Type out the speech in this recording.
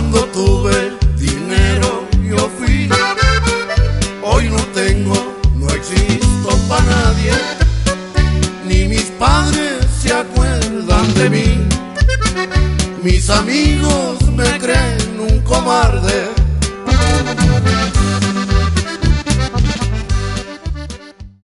Cuando tuve dinero yo fui, hoy no tengo, no existo para nadie, ni mis padres se acuerdan de mí. Mis amigos me creen un cobarde,